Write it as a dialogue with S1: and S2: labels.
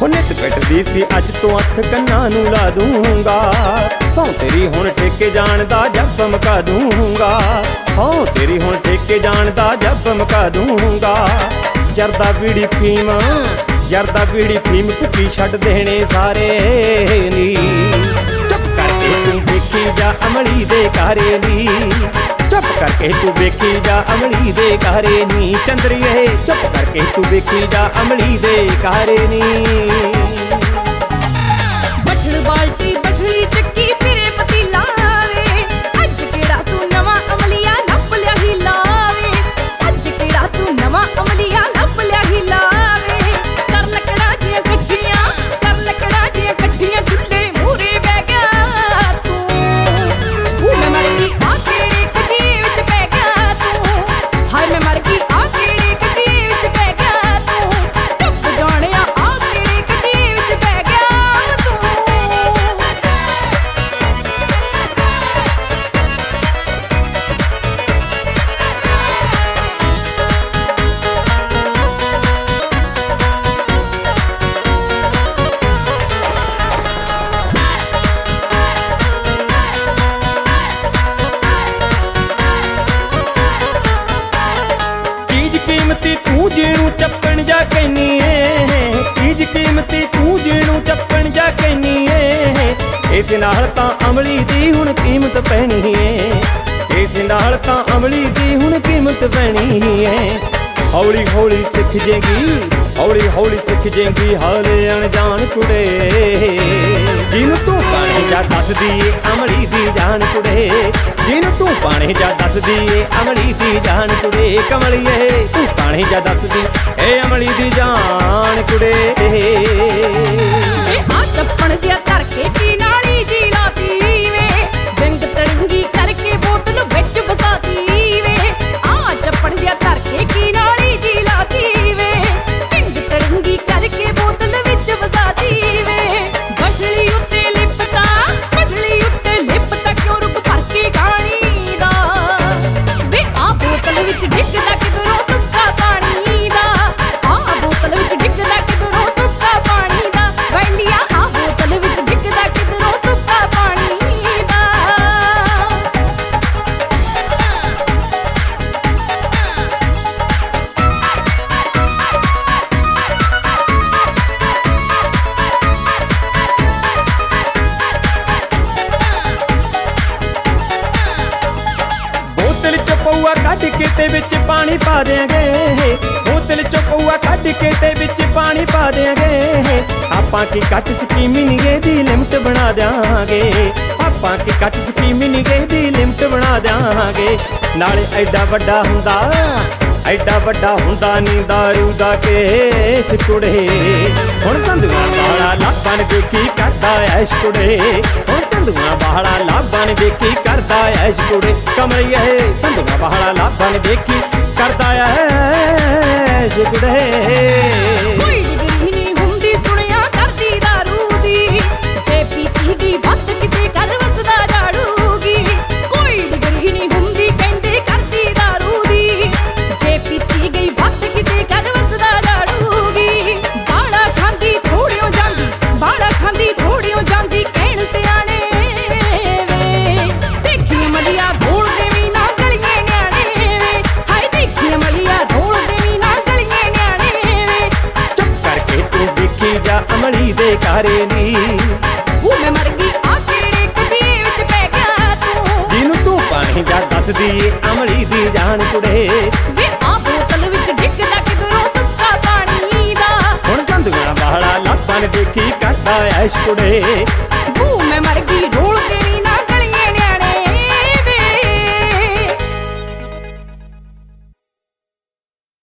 S1: ਨਿੱਤ ਪਿੱਟਦੀ ਸੀ ਅੱਜ ਤੋਂ ਹੱਥ ਕੰਨਾਂ ਨੂੰ ਲਾ ਦੂੰਗਾ। ਸਹੁੰ ਤੇਰੀ ਹੁਣ ਠੇਕੇ ਜਾਣ ਦਾ ਜੱਬ ਮਕਾ ਦੂੰਗਾ। ਸਹੁੰ ਤੇਰੀ ਹੁਣ ਠੇਕੇ ਜਾਣ ਦਾ ਜੱਬ ਮਕਾ ਦੂੰਗਾ। ਜਰਦਾ ਬੀੜੀ ਫੀਮ ਜਰਦਾ ਬੀੜੀ ਫੀਮ ਭੁੱਕੀ ਛੱਡ ਦੇਣੇ ਸਾਰੇ ਨੀ। ਚੁੱਪ ਕਰਕੇ ਤੂੰ ਵੇਖੀ ਜਾ ਅਮਲੀ ਦੇ ਕਾਰੇ ਨੀ। ਚੁੱਪ ਕਰਕੇ ਤੂੰ ਵੇਖੀ ਜਾ ਅਮਲੀ ਦੇ ਕਾਰੇ ਨੀ। ਚੰਦਰੀਏ ਚੁੱਪ ਕਰਕੇ ਤੂੰ ਵੇਖੀ ਜਾ ਅਮਲੀ ਦੇ ਕਾਰੇ ਨੀ।
S2: ਬੱਠਲ ਬਾਲਟੀ ਬੱਠਲੀ ਚੱਕੀ ਫਿਰੇ ਪਤੀਲਾ ਵੇ। ਅੱਜ ਕਿਹੜਾ ਤੂੰ ਨਵਾਂ ਅਮਲੀਆ ਲੱਭ ਲਿਆ ਹੀ ਲਾਵੇ। ਅੱਜ ਕਿਹੜਾ ਤੂੰ ਨਵਾਂ ਅਮਲੀਆ ਲੱਭ ਲਿਆ ਹੀ ਲਾਵੇ। ਕਰ ਲੱਕੜਾਂ ਦੀਆਂ ਗੱਠੀਆਂ ਕਰ ਲੱਕੜਾਂ ਦੀਆਂ ਗੱਠੀਆਂ ਚੁੱਲ੍ਹੇ ਮੂਹਰੇ ਬਹਿ ਗਿਆ ਤੂੰ। ਮੈਂ ਮਰ ਗਈ ਆ ਕਿਹੜੇ ਕਚੀ ਵਿੱਚ ਪੈ ਗਿਆ ਤੂੰ। ਹਾਏ ਮੈਂ ਮਰ ਗਈ ਆ ਕਿਹੜੇ ਕਚੀ ਵਿੱਚ ਪੈ ਗਿਆ ਤੂੰ। ਡੁੱਬ ਜਾਣਿਆ ਆ ਕਿਹੜੇ ਕਚੀ ਵਿੱਚ ਪੈ ਗਿਆ ਤੂੰ।
S1: ਚੀਜ਼ ਕੀਮਤੀ ਤੂੰ ਜਿਹਨੂੰ ਚੱਪਣ ਜਾ ਕਹਿਨੀ ਏ। ਚੀਜ਼ ਕੀਮਤੀ ਤੂੰ ਜਿਹਨੂੰ ਚੱਪਣ ਜਾ ਕਹਿਨੀ ਏ। ਇਸ ਨਾਲ ਤਾਂ ਅਮਲੀ ਦੀ ਹੁਣ ਕੀਮਤ ਪੈਣੀ ਏ। ਇਸ ਨਾਲ ਤਾਂ ਅਮਲੀ ਦੀ ਹੁਣ ਕੀਮਤ ਪੈਣੀ ਏ। ਹੌਲੀ ਹੌਲੀ ਸਿੱਖ ਜੇਗੀ ਹੌਲੀ ਹੌਲੀ ਸਿੱਖ ਜੇਗੀ ਹਾਲੇ ਅਣਜਾਣ ਕੁੜੇ। ਜਿਹਨੂੰ ਤੂੰ ਪਾਣੇ ਜਾ ਦੱਸਦੀ ਏ ਅਮਲੀ ਦੀ ਜਾਨ ਕੁੜੇ। ਜਿਹਨੂੰ ਤੂੰ ਪਾਣੇ ਜਾ ਦੱਸਦੀ ਏ ਅਮਲੀ ਦੀ ਜਾਨ ਕੁੜੇ। ਕਮਲੀਏ ਤੂੰ ਪਾਣੇ ਜਾ ਦੱਸਦੀ ਏ ਅਮਲੀ ਦੀ ਜਾਨ ਕੁੜੇ।
S2: ਆ ਚੱਪਣ ਜਿਹਾ ਧਰ ਕੇ ਕੀ ਨਾਲੀ ਜੀ ਲਾਤੀ ਵੇ। ਜੰਗ ਤੜੰਗੀ ਕਰਕੇ ਬੋਤਲ ਵਿੱਚ ਵਸਾਤੀ ਵੇ। ਆ ਚੱਪਣ ਜਿਹਾ ਧਰ ਕੇ ਕੀ ਨਾਲੀ ਜੀ ਲਾਤੀ ਵੇ। ਜੰਗ ਤੜੰਗੀ ਕਰਕੇ ਬੋਤਲ ਵਿੱਚ ਵਸਾਤੀ ਵੇ। ਬੱਠਲੀ ਉੱਤੇ ਲਿਪਟਾ ਬੱਠਲੀ ਉੱਤੇ ਲਿਪਟਾ ਕਿਉਂ ਰੁਕ ਭਰ ਕੇ ਗਾਣੀ ਦਾ ਵੇ। ਆ ਬੋਤਲ ਵਿੱਚ ਡਿੱਗਦਾ ਕਿਧਰੋਂ ਤੁੱਕਾ ਪਾਣੀ ਦਾ। ਆ ਬੋਤਲ ਵਿੱਚ ਡਿੱਗਦਾ ਕਿਧਰੋਂ ਤੁੱਕਾ ਪਾਣੀ ਦਾ। ਵੈਲੀਆ ਆ ਬੋਤਲ ਵਿੱਚ ਡਿੱਗਦਾ ਕਿਧਰੋਂ ਤੁੱਕਾ ਪਾਣੀ ਦਾ।
S1: ਬੋਤਲ ਚ ਪਊਆ ਕੱਢ ਕੇ ਤੇ ਵਿੱਚ ਪਾਣੀ ਪਾ ਦਿਆਂਗੇ। ਬੋਤਲ ਚ ਪਊਆ ਕੱਢ ਕੇ ਤੇ ਵਿੱਚ ਪਾਣੀ ਪਾ ਦਿਆਂਗੇ। ਆਪਾਂ ਕੀ ਕੱਟ ਸਕੀਮੀ ਨਿਗੇ ਦੀ ਲਿਮਟ ਬਣਾ ਦਿਆਂਗੇ। ਆਪਾਂ ਕੀ ਕੱਟ ਸਕੀਮੀ ਨਿਗੇ ਦੀ ਲਿਮਟ ਬਣਾ ਦਿਆਂਗੇ। ਨਾਲੇ ਐਡਾ ਵੱਡਾ ਹੁੰਦਾ ਨੀ ਦਾਰੂ ਦਾ ਕੇਸ ਕੁੜੇ। ਹੁਣ ਸੰਧੂਆਂ ਵਾਲਾ ਲਾਭਾਂ ਦੇਖੀ ਕਰਦਾ ਐਸ਼ ਕੁੜੇ। ਹੁਣ ਸੰਧੂਆਂ ਵਾਲਾ ਲਾਭਾਂ ਦੇਖੀ ਕਰਦਾ ਐਸ਼ ਕੁੜੇ। ਕਮਲੀਏ ਸੰਧੂਆਂ ਵਾਲਾ ਲਾਭਾਂ ਦੇਖੀ ਕਰਦਾ ਐਸ਼ ਕੁੜੇ।
S2: ਕੋਈ ਡਿਗਰੀ ਨਹੀਂ ਹੁੰਦੀ ਸੁਣਿਆ ਕਰਦੀ ਦਾਰੂ ਦੀ। ਜੇ ਪੀਤੀ ਗਈ ਵੱਧ ਕਿਤੇ ਕਰ ਵਸਦਾ ਝਾੜੂਗੀ। ਕੋਈ ਡਿਗਰੀ ਨਹੀਂ ਹੁੰਦੀ ਕਹਿੰਦੇ ਕਰਦੀ ਦਾਰੂ ਦੀ। ਜੇ ਪੀਤੀ ਗਈ ਵੱਧ ਕਿਤੇ ਕਰ ਵਸਦਾ ਝਾੜੂਗੀ। ਬਾੜਾ ਖਾਂਦੀ ਥੋੜਿਓ ਜਾਂਦੀ ਬਾੜਾ ਖਾਂਦੀ ਥੋੜਿਓ ਜਾਂਦੀ ਕਹਿਣ ਸਿਆਣੇ ਵੇ। ਦੇਖੀ ਅਮਲੀਆ ਢੋਲ ਦੇਵੀ ਨਾ ਗਲੀਏ ਨਿਆਣੇ ਵੇ। ਹਾਏ ਦੇਖੀ ਅਮਲੀਆ ਢੋਲ ਦੇਵੀ ਨਾ ਗਲੀਏ ਨਿਆਣੇ ਵੇ।
S1: ਚੁੱਪ ਕਰਕੇ ਤੂੰ ਵੇਖੀ ਜਾ ਅਮਲੀ ਦੇ ਕਾਰੇ ਨੀ।
S2: ਮੈਂ ਮਰ ਗਈ ਆ ਕਿਹੜੇ ਕਚੀ ਵਿੱਚ ਪੈ ਗਿਆ ਤੂੰ।
S1: ਜਿਹਨੂੰ ਤੂੰ ਪਾਣੀ ਜਾ ਦੱਸਦੀ ਏ ਅਮਲੀ ਦੀ ਜਾਨ ਕੁੜੇ।
S2: ਵੇ ਆ ਬੋਤਲ ਵਿੱਚ ਡਿੱਗਦਾ ਕਿਧਰੋਂ ਤੁੱਕਾ ਪਾਣੀ ਦਾ।
S1: ਹੁਣ ਸੰਧੂਆਂ ਵਾਲਾ ਲਾਭਾਂ ਦੇਖੀ ਕਰਦਾ ਐਸ਼ ਕੁੜੇ।